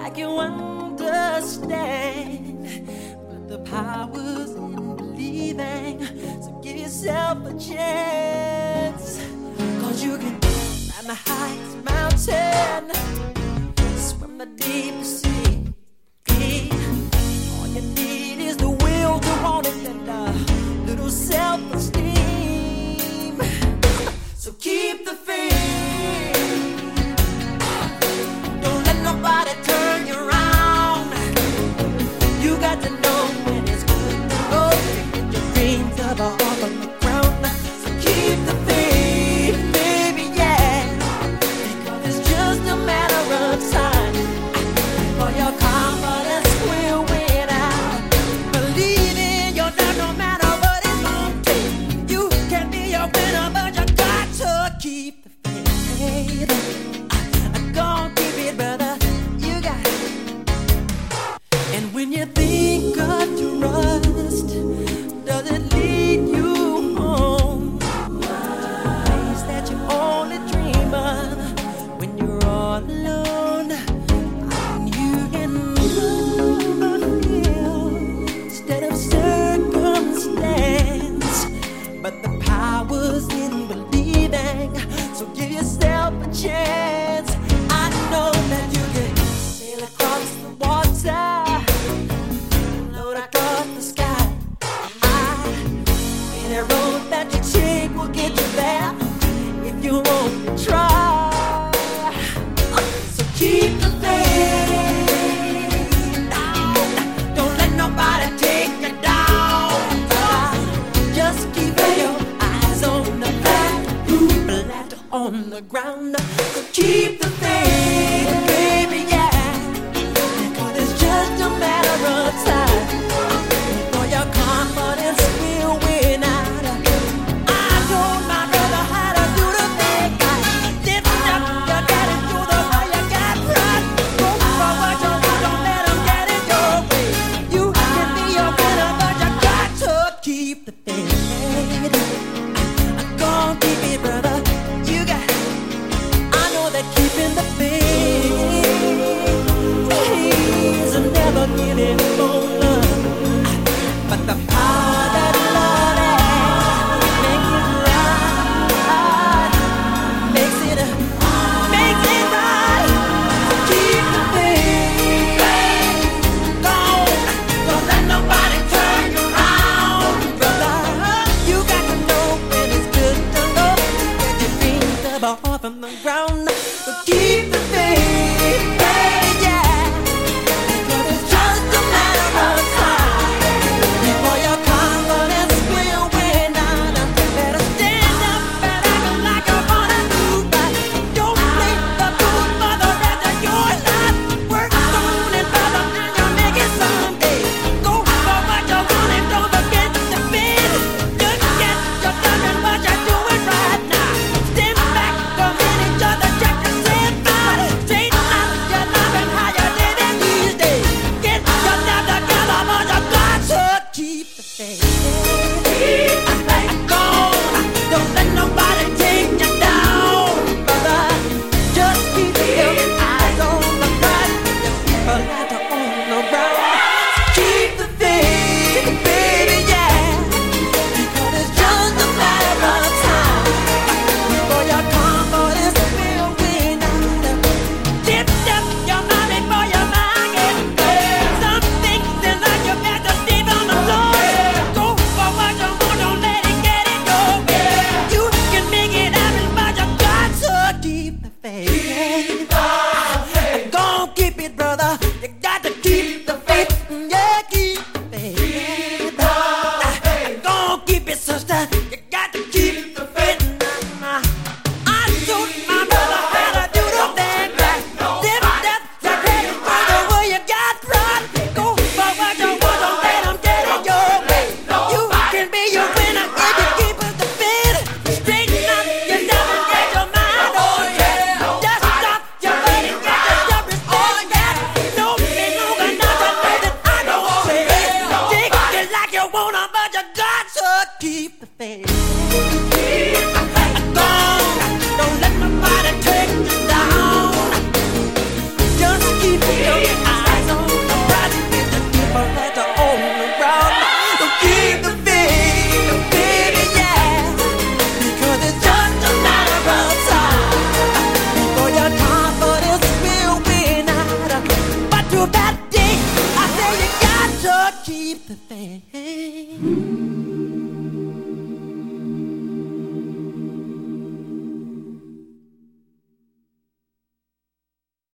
like you understand. But the power's in believing, so give yourself a chance. 'Cause you can climb the highest mountain, swim the deepest sea. All you need is the will to want it and a little self-esteem. So keep the faith. Don't let nobody turn you around. You got to know when it's good to go. Get your dreams up off of the ground. So keep the faith, baby, yeah. Because it's just a matter of time for your confidence will win out. Believe in yourself no matter what it's gonna take. You can be a winner, but you got to keep the faith. Gonna keep it, brother. You got it. And when you think of trust, does it lead you home? Place that you only dream of when you're all alone. And you can feel instead of circumstance. But the power's in believing, so give yourself a chance. I know that you can sail across the water, float across the sky. Any road that you take will get you there if you want to try. So keep the faith. Don't let nobody take you down. Just keep your eyes on the flat on the ground. So keep the faith.